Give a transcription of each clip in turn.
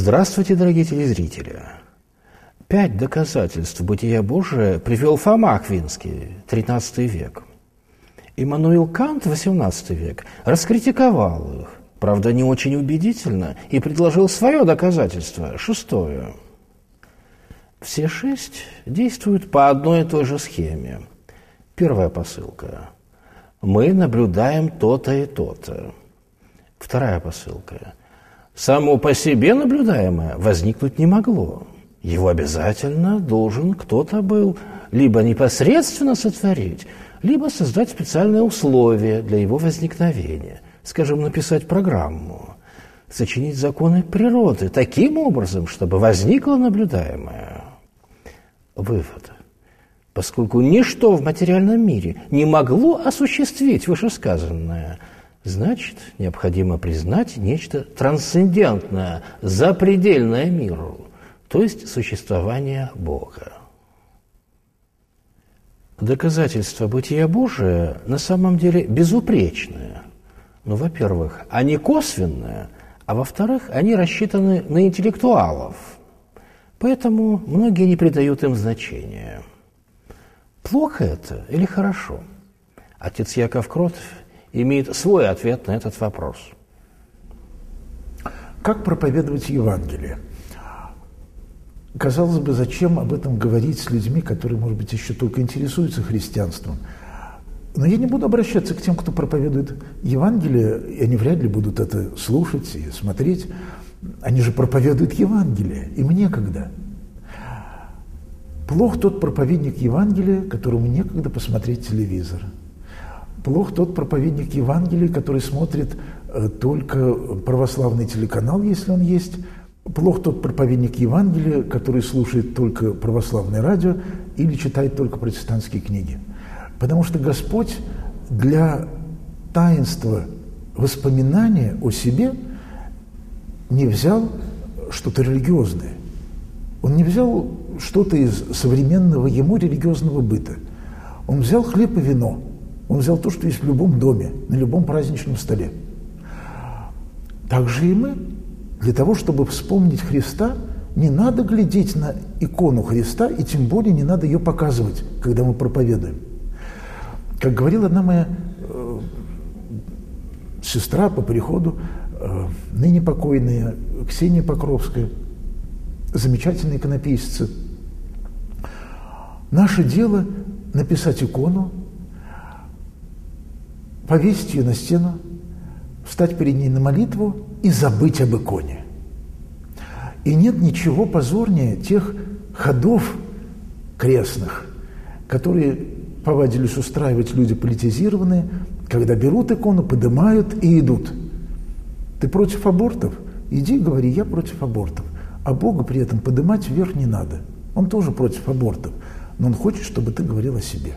Здравствуйте, дорогие телезрители! 5 доказательств бытия Божия привел Фома Аквинский, XIII век. Иммануил Кант, XVIII век, раскритиковал их, правда, не очень убедительно, и предложил свое доказательство, 6-е. Все 6 действуют по одной и той же схеме. Первая посылка. Мы наблюдаем то-то и то-то. Вторая посылка. Само по себе наблюдаемое возникнуть не могло. Его обязательно должен кто-то был либо непосредственно сотворить, либо создать специальные условия для его возникновения. Скажем, написать программу, сочинить законы природы таким образом, чтобы возникло наблюдаемое. Вывод. Поскольку ничто в материальном мире не могло осуществить вышесказанное, значит, необходимо признать нечто трансцендентное, запредельное миру, то есть существование Бога. Доказательства бытия Божия на самом деле безупречные. Ну, во-первых, они косвенные, а во-вторых, они рассчитаны на интеллектуалов. Поэтому многие не придают им значения. Плохо это или хорошо? Отец Яков Кротов имеет свой ответ на этот вопрос. Как проповедовать Евангелие? Казалось бы, зачем об этом говорить с людьми, которые, может быть, еще только интересуются христианством? Но я не буду обращаться к тем, кто проповедует Евангелие, и они вряд ли будут это слушать и смотреть. Они же проповедуют Евангелие, им некогда. Плох тот проповедник Евангелия, которому некогда посмотреть телевизор. Плох тот проповедник Евангелия, который смотрит только православный телеканал, если он есть. Плох тот проповедник Евангелия, который слушает только православное радио или читает только протестантские книги. Потому что Господь для таинства воспоминания о себе не взял что-то религиозное. Он не взял что-то из современного ему религиозного быта. Он взял хлеб и вино. Он взял то, что есть в любом доме, на любом праздничном столе. Так же и мы. Для того, чтобы вспомнить Христа, не надо глядеть на икону Христа, и тем более не надо ее показывать, когда мы проповедуем. Как говорила одна моя сестра по приходу, ныне покойная Ксения Покровская, замечательная иконописица, наше дело написать икону, повесить ее на стену, встать перед ней на молитву и забыть об иконе. И нет ничего позорнее тех ходов крестных, которые повадились устраивать люди политизированные, когда берут икону, поднимают и идут. Ты против абортов? Иди, говори, я против абортов. А Бога при этом поднимать вверх не надо. Он тоже против абортов, но он хочет, чтобы ты говорил о себе.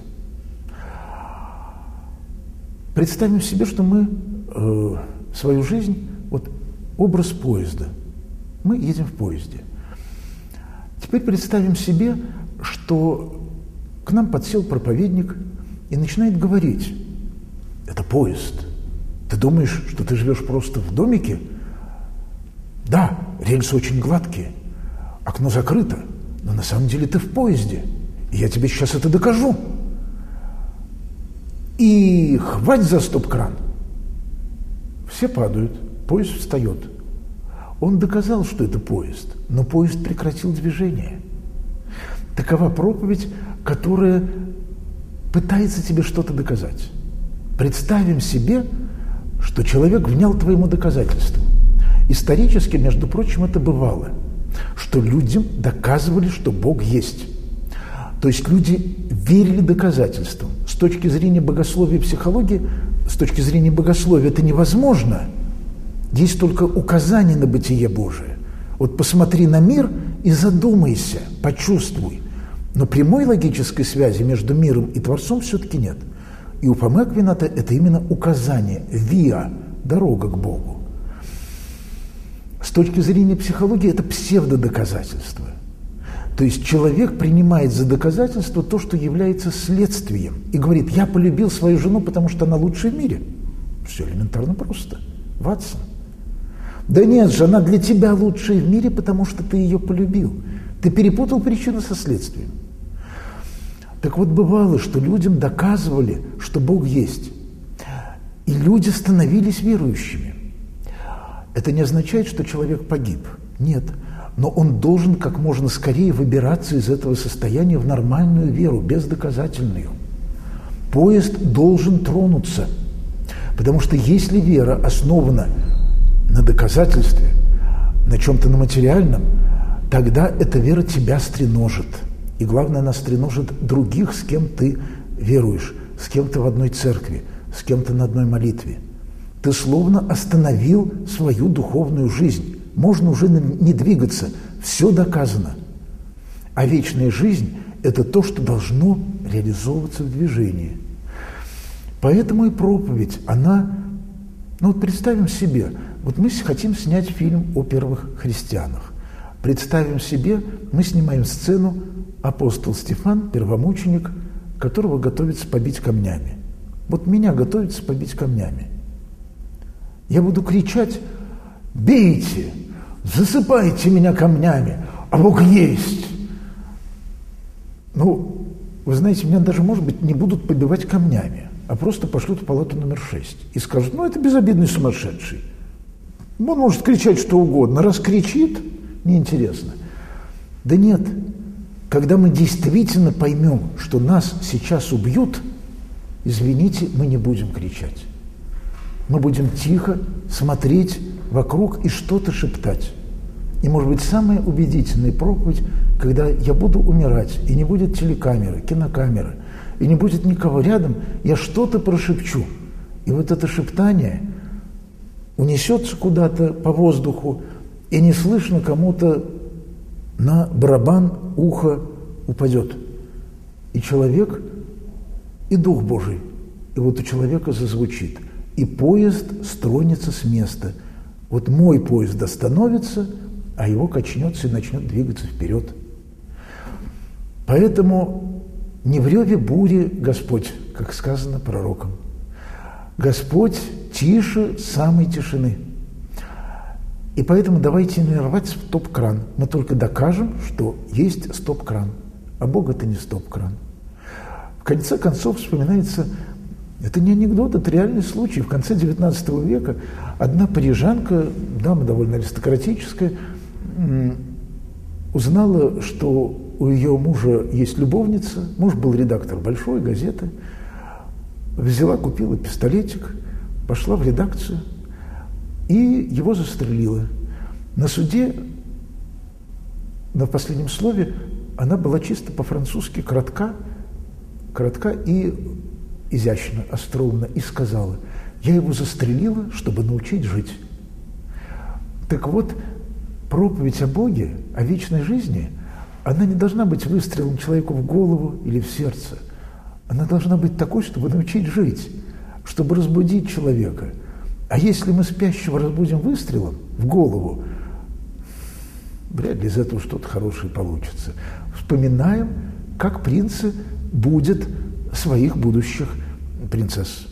Представим себе, что мы свою жизнь, вот образ поезда. Мы едем в поезде. Теперь представим себе, что к нам подсел проповедник и начинает говорить: это поезд. Ты думаешь, что ты живешь просто в домике? Да, рельсы очень гладкие, окно закрыто, но на самом деле ты в поезде. И я тебе сейчас это докажу. И хвать за стоп-кран. Все падают, поезд встает. Он доказал, что это поезд, но поезд прекратил движение. Такова проповедь, которая пытается тебе что-то доказать. Представим себе, что человек внял твоему доказательству. Исторически, между прочим, это бывало, что людям доказывали, что Бог есть. То есть люди верили доказательствам. С точки зрения богословия и психологии, с точки зрения богословия это невозможно. Есть только указание на бытие Божие. Вот посмотри на мир и задумайся, почувствуй. Но прямой логической связи между миром и Творцом все-таки нет. И у Фомы Аквината это именно указание, виа, дорога к Богу. С точки зрения психологии это псевдодоказательство. То есть человек принимает за доказательство то, что является следствием. И говорит: я полюбил свою жену, потому что она лучшая в мире. Все элементарно просто. Ватсон. Да нет же, она для тебя лучшая в мире, потому что ты ее полюбил. Ты перепутал причину со следствием. Так вот, бывало, что людям доказывали, что Бог есть. И люди становились верующими. Это не означает, что человек погиб. Нет. Но он должен как можно скорее выбираться из этого состояния в нормальную веру, бездоказательную. Поезд должен тронуться. Потому что если вера основана на доказательстве, на чем-то на материальном, тогда эта вера тебя стреножит. И главное, она стреножит других, с кем ты веруешь, с кем ты в одной церкви, с кем-то на одной молитве. Ты словно остановил свою духовную жизнь. Можно уже не двигаться, все доказано. А вечная жизнь – это то, что должно реализовываться в движении. Поэтому и проповедь, она… Ну вот представим себе, вот мы хотим снять фильм о первых христианах. Представим себе, мы снимаем сцену апостол Стефан, первомученик, которого готовится побить камнями. Вот меня готовится побить камнями. Я буду кричать: «Бейте! Засыпайте меня камнями! А Бог есть!» Ну, вы знаете, меня даже, может быть, не будут побивать камнями, а просто пошлют в палату номер 6 и скажут: ну, это безобидный сумасшедший. Он может кричать что угодно. Раз кричит, неинтересно. Да нет. Когда мы действительно поймем, что нас сейчас убьют, извините, мы не будем кричать. Мы будем тихо смотреть вокруг и что-то шептать. И, может быть, самая убедительная проповедь, когда я буду умирать, и не будет телекамеры, кинокамеры, и не будет никого рядом, я что-то прошепчу. И вот это шептание унесется куда-то по воздуху, и не слышно кому-то на барабан ухо упадет. И человек, и Дух Божий, и вот у человека зазвучит. И поезд стронется с места. Вот мой поезд остановится, а его качнется и начнет двигаться вперед. Поэтому не в реве бури Господь, как сказано пророком. Господь тише самой тишины. И поэтому давайте не рвать стоп-кран. Мы только докажем, что есть стоп-кран. А Бог – это не стоп-кран. В конце концов вспоминается, это не анекдот, это реальный случай. В конце XIX века одна парижанка, дама довольно аристократическая, узнала, что у ее мужа есть любовница. Муж был редактор большой газеты. Взяла, купила пистолетик, пошла в редакцию и его застрелила. На суде, на последнем слове, она была чисто по-французски кратка и изящно, остроумно, и сказала: «Я его застрелила, чтобы научить жить». Так вот, проповедь о Боге, о вечной жизни, она не должна быть выстрелом человеку в голову или в сердце. Она должна быть такой, чтобы научить жить, чтобы разбудить человека. А если мы спящего разбудим выстрелом в голову, вряд ли из этого что-то хорошее получится. Вспоминаем, как принцы будут своих будущих принцесс.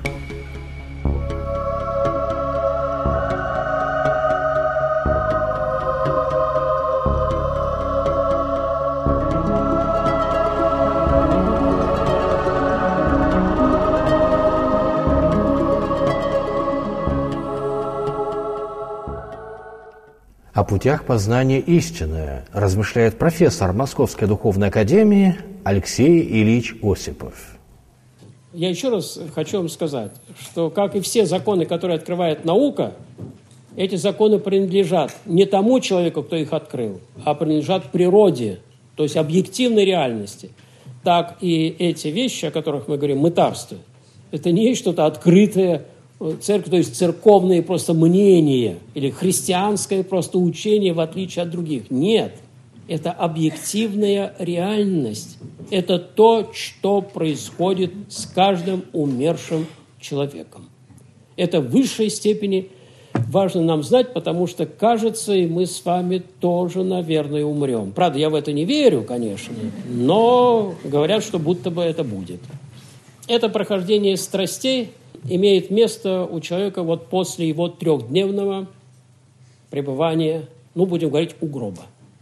О путях познания истины размышляет профессор Московской духовной академии Алексей Ильич Осипов. Я еще раз хочу вам сказать, что, как и все законы, которые открывает наука, эти законы принадлежат не тому человеку, кто их открыл, а принадлежат природе, то есть объективной реальности. Так и эти вещи, о которых мы говорим, мытарство, это не есть что-то открытое, церковь, то есть церковные просто мнения или христианское просто учение в отличие от других. Нет, это объективная реальность. Это то, что происходит с каждым умершим человеком. Это в высшей степени важно нам знать, потому что, кажется, и мы с вами тоже, наверное, умрем. Правда, я в это не верю, конечно, но говорят, что будто бы это будет. Это прохождение страстей имеет место у человека вот после его трехдневного пребывания, будем говорить, у гроба.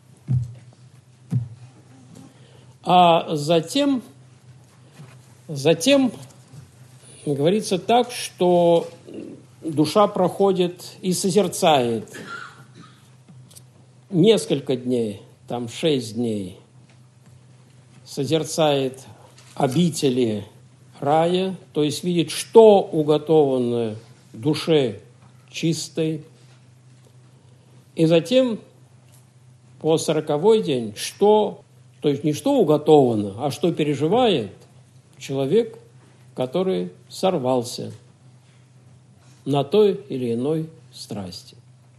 А затем говорится так, что душа проходит и созерцает несколько дней, 6 дней, созерцает обители рая, то есть видит, что уготовано душе чистой. И затем по 40-й день, то есть не что уготовано, а что переживает человек, который сорвался на той или иной страсти.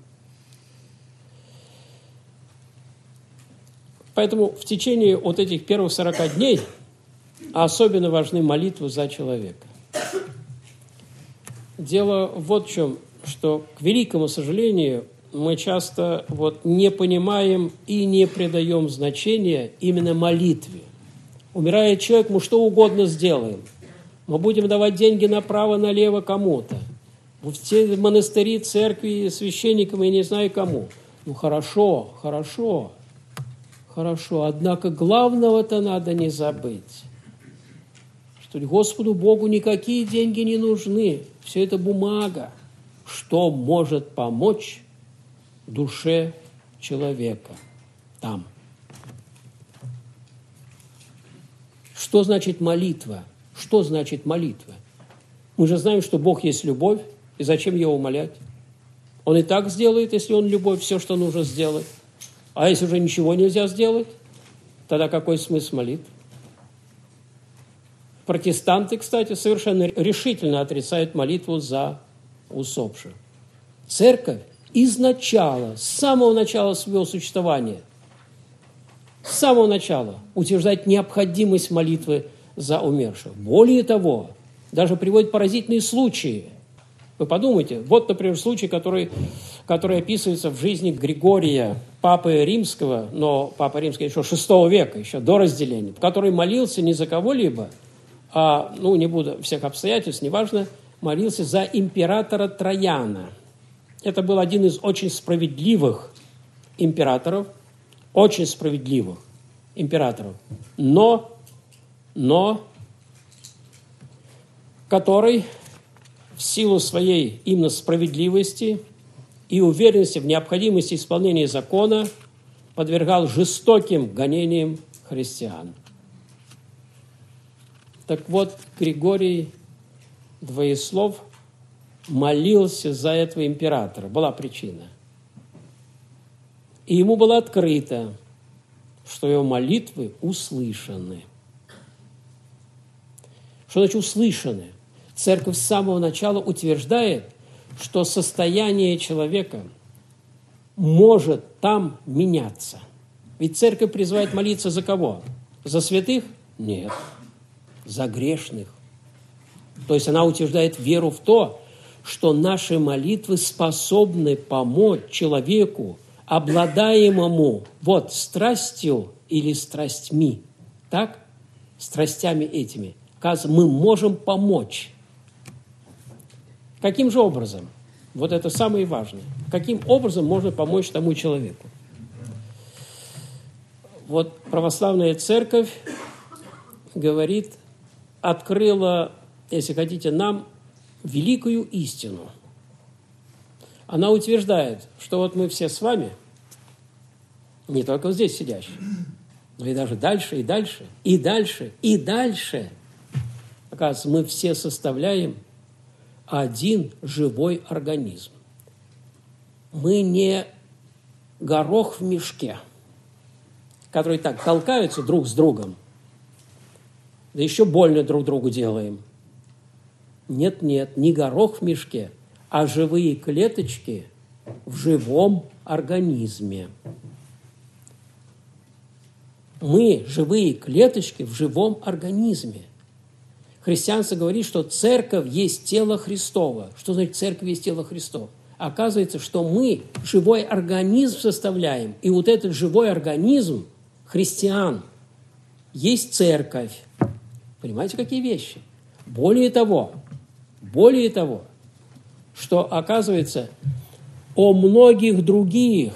Поэтому в течение вот этих первых 40 дней особенно важны молитвы за человека. Дело вот в чем, что, к великому сожалению, мы часто не понимаем и не придаем значения именно молитве. Умирает человек, мы что угодно сделаем. Мы будем давать деньги направо-налево кому-то. Все монастыри, церкви, священникам, я не знаю кому. Хорошо. Однако главного-то надо не забыть. Что Господу Богу никакие деньги не нужны. Все это бумага. Что может помочь душе человека там? Что значит молитва? Что значит молитва? Мы же знаем, что Бог есть любовь, и зачем его умолять? Он и так сделает, если он любовь, все, что нужно сделать. А если уже ничего нельзя сделать, тогда какой смысл молитв? Протестанты, кстати, совершенно решительно отрицают молитву за усопших. Церковь изначала, с самого начала своего существования, с самого начала утверждает необходимость молитвы за умерших. Более того, даже приводит поразительные случаи. Вы подумайте, вот, например, случай, который описывается в жизни Григория, Папы Римского, но Папа Римский еще VI века, еще до разделения, который молился не за кого-либо, а, не буду всех обстоятельств, неважно, молился за императора Трояна. Это был один из очень справедливых императоров, но который в силу своей именно справедливости и уверенности в необходимости исполнения закона подвергал жестоким гонениям христиан. Так вот, Григорий Двоеслов молился за этого императора. Была причина. И ему было открыто, что его молитвы услышаны. Что значит услышаны? Церковь с самого начала утверждает, что состояние человека может там меняться. Ведь церковь призывает молиться за кого? За святых? Нет. За грешных. То есть она утверждает веру в то, что наши молитвы способны помочь человеку, обладаемому страстью или страстьми. Так? Страстями этими. Мы можем помочь. Каким же образом? Вот это самое важное. Каким образом можно помочь тому человеку? Вот православная церковь говорит, открыла, если хотите, нам великую истину. Она утверждает, что мы все с вами, не только здесь сидящие, но и даже дальше, и дальше, и дальше, и дальше. Оказывается, мы все составляем один живой организм. Мы не горох в мешке, которые так толкаются друг с другом, да еще больно друг другу делаем. Нет, не горох в мешке, а живые клеточки в живом организме. Мы живые клеточки в живом организме. Христианство говорит, что церковь есть тело Христово. Что значит церковь есть тело Христово? Оказывается, что мы живой организм составляем, и вот этот живой организм христиан есть церковь. Понимаете, какие вещи? Более того, что, оказывается, о многих других,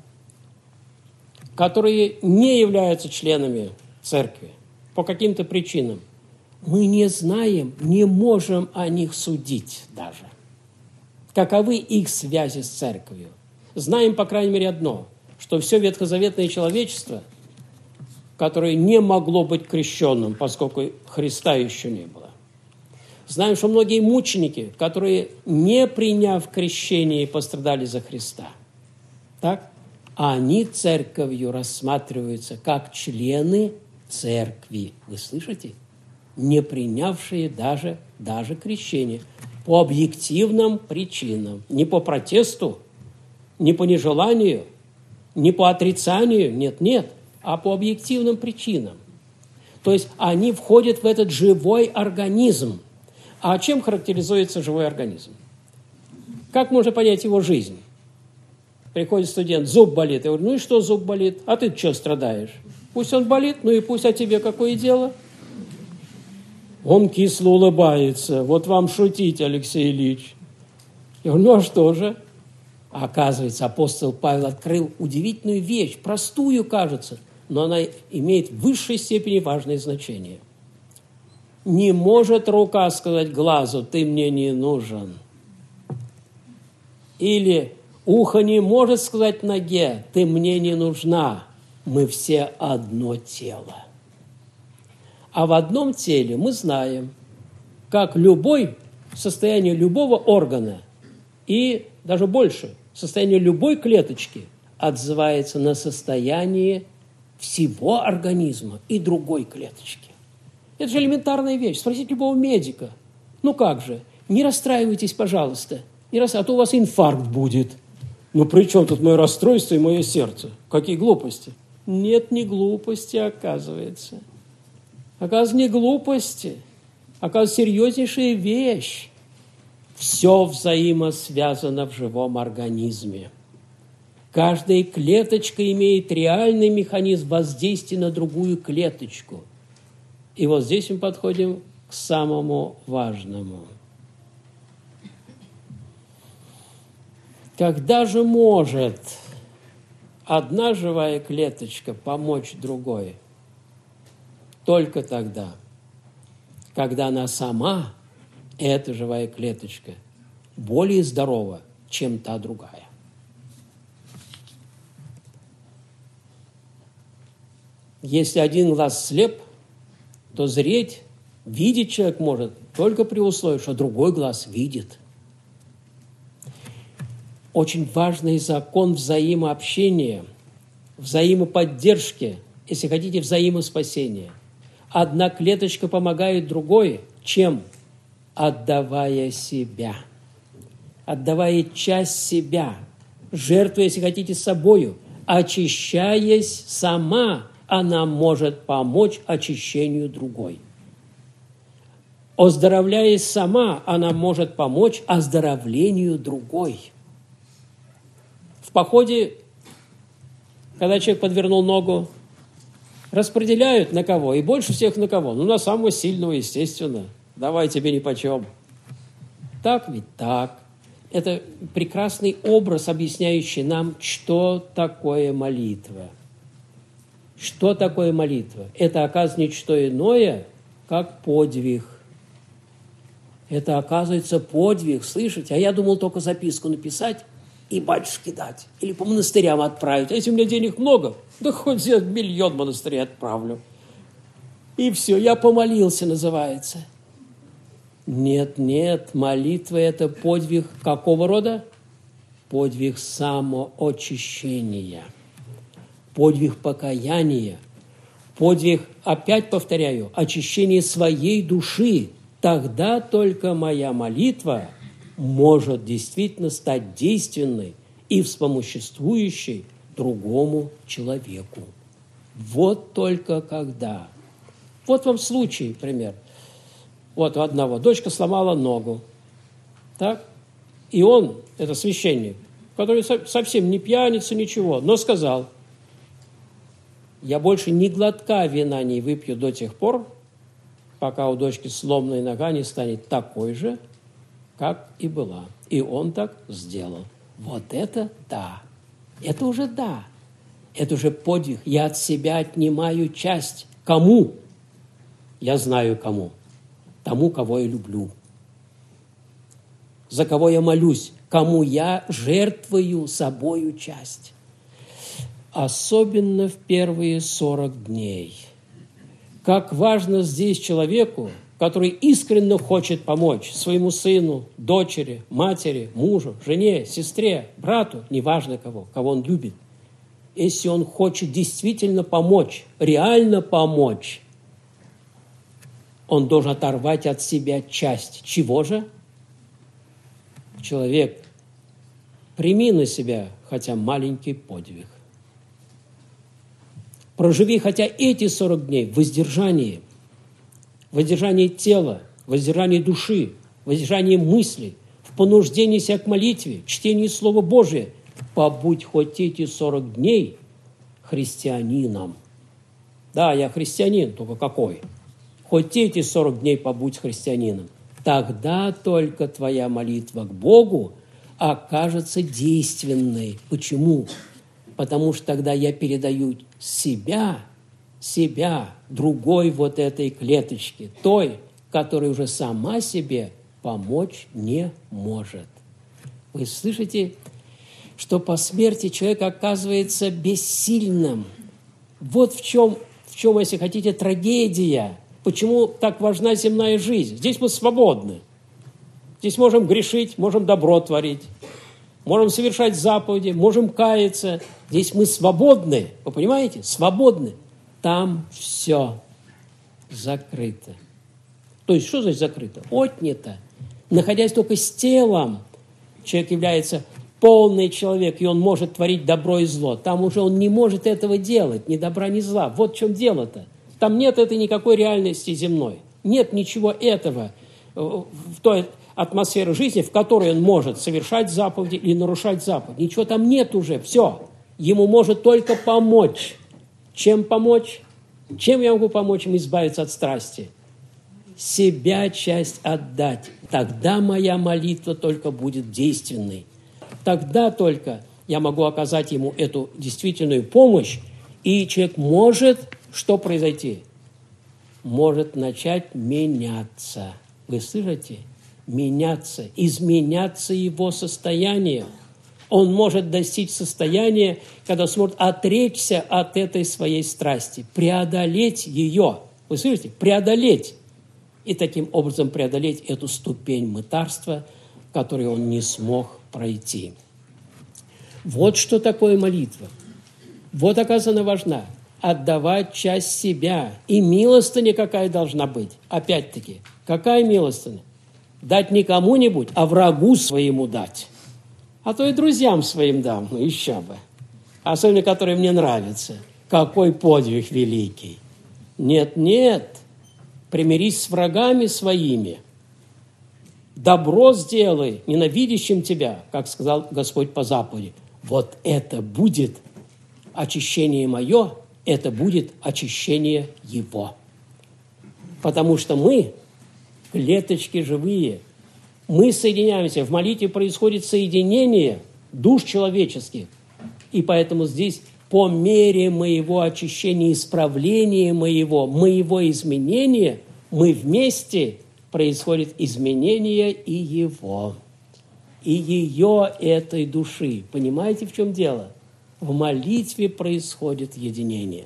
которые не являются членами церкви по каким-то причинам, мы не знаем, не можем о них судить даже. Каковы их связи с церковью? Знаем, по крайней мере, одно, что все ветхозаветное человечество, которое не могло быть крещенным, поскольку Христа еще не было. Знаем, что многие мученики, которые, не приняв крещение, пострадали за Христа, так? А они церковью рассматриваются как члены церкви. Вы слышите? Не принявшие даже крещение. По объективным причинам. Не по протесту, не по нежеланию, не по отрицанию. Нет. А по объективным причинам. То есть они входят в этот живой организм. А чем характеризуется живой организм? Как можно понять его жизнь? Приходит студент, зуб болит. Я говорю, ну и что зуб болит? А ты что страдаешь? Пусть он болит, ну и пусть, а тебе какое дело? Он кисло улыбается. Вот вам шутить, Алексей Ильич. Я говорю, ну а что же? А оказывается, апостол Павел открыл удивительную вещь, простую, кажется, но она имеет в высшей степени важное значение. Не может рука сказать глазу, ты мне не нужен. Или ухо не может сказать ноге, ты мне не нужна. Мы все одно тело. А в одном теле мы знаем, как состояние любого органа и даже больше, состояние любой клеточки отзывается на состояние всего организма и другой клеточки. Это же элементарная вещь. Спросите любого медика. Ну как же, не расстраивайтесь, пожалуйста, а то у вас инфаркт будет. Ну при чем тут мое расстройство и мое сердце? Какие глупости? Нет, не глупости, оказывается. Оказывается, не глупости. Оказывается, серьезнейшая вещь. Все взаимосвязано в живом организме. Каждая клеточка имеет реальный механизм воздействия на другую клеточку. И вот здесь мы подходим к самому важному. Когда же может одна живая клеточка помочь другой? Только тогда, когда она сама, эта живая клеточка, более здорова, чем та другая. Если один глаз слеп, то зреть, видеть человек может только при условии, что другой глаз видит. Очень важный закон взаимообщения, взаимоподдержки, если хотите, взаимоспасения. Одна клеточка помогает другой, чем? Отдавая себя, отдавая часть себя, жертвуя, если хотите, собою, очищаясь сама, она может помочь очищению другой. Оздоровляясь сама, она может помочь оздоровлению другой. В походе, когда человек подвернул ногу, распределяют на кого, и больше всех на кого? Ну, на самого сильного, естественно. Давай тебе нипочем. Так ведь так. Это прекрасный образ, объясняющий нам, что такое молитва. Что такое молитва? Это, оказывается, не что иное, как подвиг. Это, оказывается, подвиг, слышите? А я думал только записку написать и батюшке дать. Или по монастырям отправить. А если у меня денег много, да хоть я 1 миллион монастырей отправлю. И все, я помолился, называется. Нет, молитва – это подвиг какого рода? Подвиг самоочищения, подвиг покаяния, подвиг, опять повторяю, очищения своей души. Тогда только моя молитва может действительно стать действенной и вспомоществующей другому человеку. Вот только когда. Вот вам случай, пример. Вот у одного дочка сломала ногу. Так? И он, это священник, который совсем не пьяница, ничего, но сказал: я больше ни глотка вина не выпью до тех пор, пока у дочки сломанная нога не станет такой же, как и была. И он так сделал. Вот это да. Это уже да. Это уже подвиг. Я от себя отнимаю часть. Кому? Я знаю кому. Тому, кого я люблю. За кого я молюсь. Кому я жертвую собою часть. Особенно в первые 40 дней. Как важно здесь человеку, который искренне хочет помочь своему сыну, дочери, матери, мужу, жене, сестре, брату, неважно кого он любит. Если он хочет действительно помочь, реально помочь, он должен оторвать от себя часть. Чего же? Человек, прими на себя хотя маленький подвиг. Проживи хотя эти 40 дней в воздержании тела, в воздержании души, в воздержании мыслей, в понуждении себя к молитве, чтении Слова Божия. Побудь хоть эти 40 дней христианином. Да, я христианин, только какой? Хоть эти 40 дней побудь христианином. Тогда только твоя молитва к Богу окажется действенной. Почему? Потому что тогда я передаю себя другой вот этой клеточке, той, которая уже сама себе помочь не может. Вы слышите, что по смерти человек оказывается бессильным. Вот в чем, если хотите, трагедия. Почему так важна земная жизнь? Здесь мы свободны. Здесь можем грешить, можем добро творить, можем совершать заповеди, можем каяться. Здесь мы свободны. Вы понимаете? Свободны. Там все закрыто. То есть, что значит закрыто? Отнято. Находясь только с телом, человек является полный человек, и он может творить добро и зло. Там уже он не может этого делать, ни добра, ни зла. Вот в чем дело-то. Там нет этой никакой реальности земной. Нет ничего этого в той атмосфере жизни, в которой он может совершать заповеди или нарушать заповеди. Ничего там нет уже. Все. Ему может только помочь. Чем помочь? Чем я могу помочь им избавиться от страсти? Себя часть отдать. Тогда моя молитва только будет действенной. Тогда только я могу оказать ему эту действительную помощь, и человек может, что произойти? Может начать меняться. Вы слышите? Меняться, изменяться его состояние. Он может достичь состояния, когда сможет отречься от этой своей страсти, преодолеть ее. Вы слышите? Преодолеть. И таким образом преодолеть эту ступень мытарства, которую он не смог пройти. Вот что такое молитва. Вот, оказывается, она важна. Отдавать часть себя. И милостыня какая должна быть. Опять-таки, какая милостыня? Дать не кому-нибудь, а врагу своему дать. А то и друзьям своим дам, ну еще бы. Особенно, которые мне нравятся. Какой подвиг великий. Нет, примирись с врагами своими. Добро сделай ненавидящим тебя, как сказал Господь по заповеди. Вот это будет очищение мое, это будет очищение его. Потому что мы клеточки живые. Мы соединяемся. В молитве происходит соединение душ человеческих. И поэтому здесь по мере моего очищения, исправления моего изменения, мы вместе происходит изменение и его, и ее этой души. Понимаете, в чем дело? В молитве происходит единение.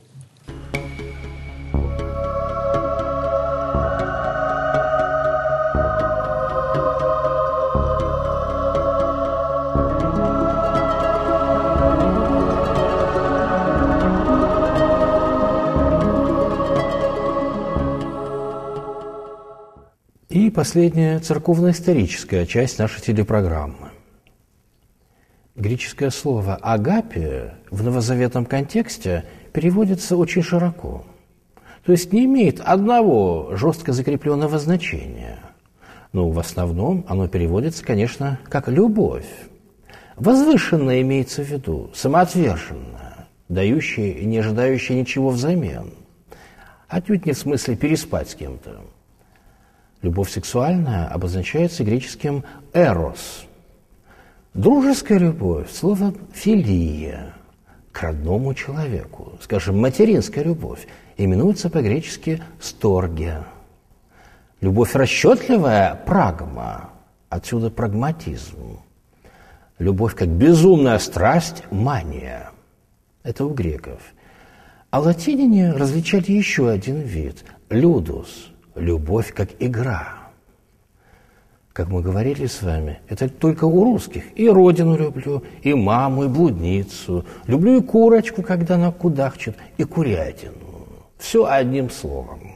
И последняя церковно-историческая часть нашей телепрограммы. Греческое слово «агапия» в новозаветном контексте переводится очень широко. То есть не имеет одного жестко закрепленного значения. Но в основном оно переводится, конечно, как «любовь». Возвышенная имеется в виду, самоотверженная, дающая и не ожидающая ничего взамен. Отнюдь не в смысле переспать с кем-то. Любовь сексуальная обозначается греческим «эрос». Дружеская любовь, слово «филия», к родному человеку, скажем, материнская любовь, именуется по-гречески «сторгия». Любовь расчетливая – прагма, отсюда прагматизм. Любовь как безумная страсть – мания. Это у греков. А латиняне различали еще один вид – людус – любовь как игра. Как мы говорили с вами, это только у русских. И родину люблю, и маму, и блудницу. Люблю и курочку, когда она кудахчет, и курятину. Все одним словом.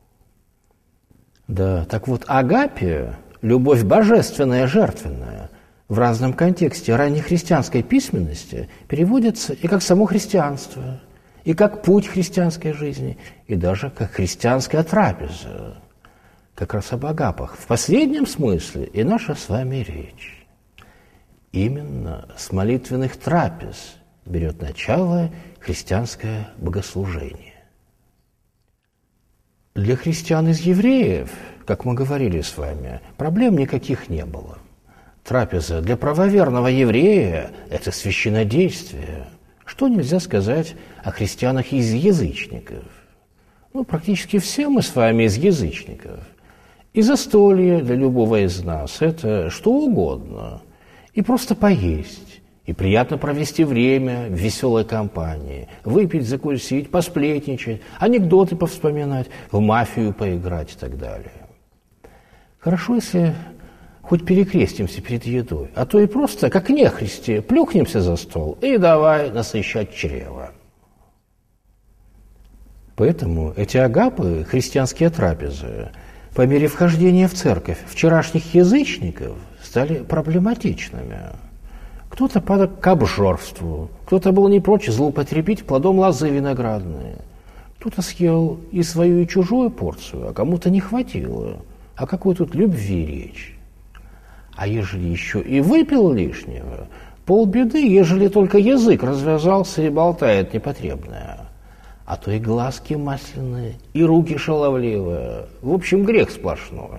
Да, так вот, агапия, любовь божественная, жертвенная, в разном контексте раннехристианской письменности переводится и как само христианство, и как путь христианской жизни, и даже как христианская трапеза. Как раз об агапах. В последнем смысле и наша с вами речь. Именно с молитвенных трапез берет начало христианское богослужение. Для христиан из евреев, как мы говорили с вами, проблем никаких не было. Трапеза для правоверного еврея – это священнодействие. Что нельзя сказать о христианах из язычников? Практически все мы с вами из язычников. И застолье для любого из нас – это что угодно. И просто поесть, и приятно провести время в веселой компании, выпить, закусить, посплетничать, анекдоты повспоминать, в мафию поиграть и так далее. Хорошо, если хоть перекрестимся перед едой, а то и просто, как нехристи, плюхнемся за стол и давай насыщать чрево. Поэтому эти агапы, христианские трапезы, по мере вхождения в церковь вчерашних язычников стали проблематичными. Кто-то падал к обжорству, кто-то был не прочь злоупотребить плодом лозы виноградной, кто-то съел и свою, и чужую порцию, а кому-то не хватило. О какой тут любви речь? А ежели еще и выпил лишнего, полбеды, ежели только язык развязался и болтает непотребное. А то и глазки масляные, и руки шаловливые. В общем, грех сплошной.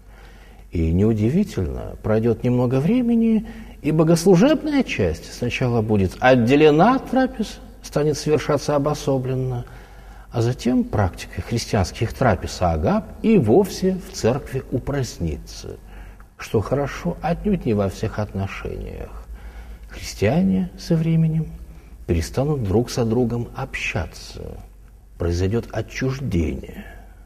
И неудивительно, пройдет немного времени, и богослужебная часть сначала будет отделена от трапез, станет совершаться обособленно, а затем практика христианских трапез агап и вовсе в церкви упразднится, что хорошо отнюдь не во всех отношениях. Христиане со временем перестанут друг со другом общаться, произойдет отчуждение.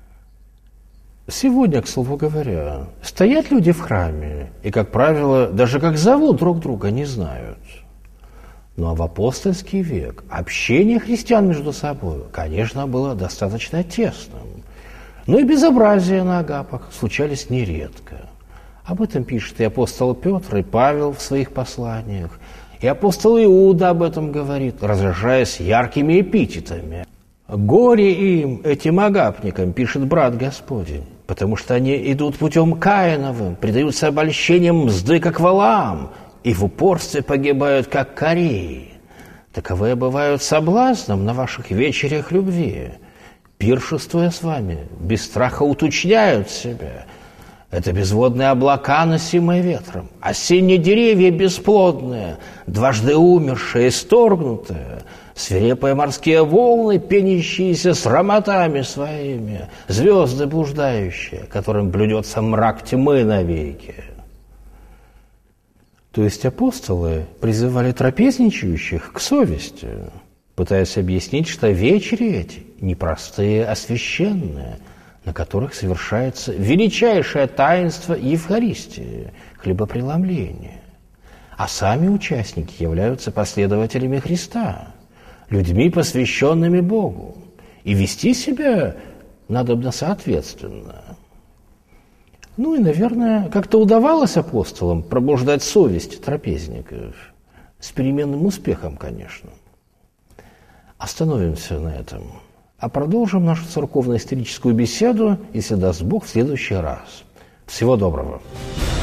Сегодня, к слову говоря, стоят люди в храме и, как правило, даже как зовут друг друга, не знают. Ну а в апостольский век общение христиан между собой, конечно, было достаточно тесным. Но и безобразия на агапах случались нередко. Об этом пишет и апостол Петр, и Павел в своих посланиях. И апостол Иуда об этом говорит, разражаясь яркими эпитетами. «Горе им, этим агапникам, пишет брат Господень, потому что они идут путем Каиновым, предаются обольщениям мзды, как Валаам, и в упорстве погибают, как Корей. Таковые бывают соблазном на ваших вечерях любви, пиршествуя с вами, без страха уточняют себя». Это безводные облака, носимые ветром, осенние деревья бесплодные, дважды умершие, исторгнутые, свирепые морские волны, пенящиеся срамотами своими, звезды блуждающие, которым блюдется мрак тьмы навеки. То есть апостолы призывали трапезничающих к совести, пытаясь объяснить, что вечери эти непростые, а священные, на которых совершается величайшее таинство Евхаристии, хлебопреломления. А сами участники являются последователями Христа, людьми, посвященными Богу. И вести себя надобно соответственно. Ну и, наверное, как-то удавалось апостолам пробуждать совесть трапезников. С переменным успехом, конечно. Остановимся на этом. А продолжим нашу церковно-историческую беседу, если даст Бог, в следующий раз. Всего доброго.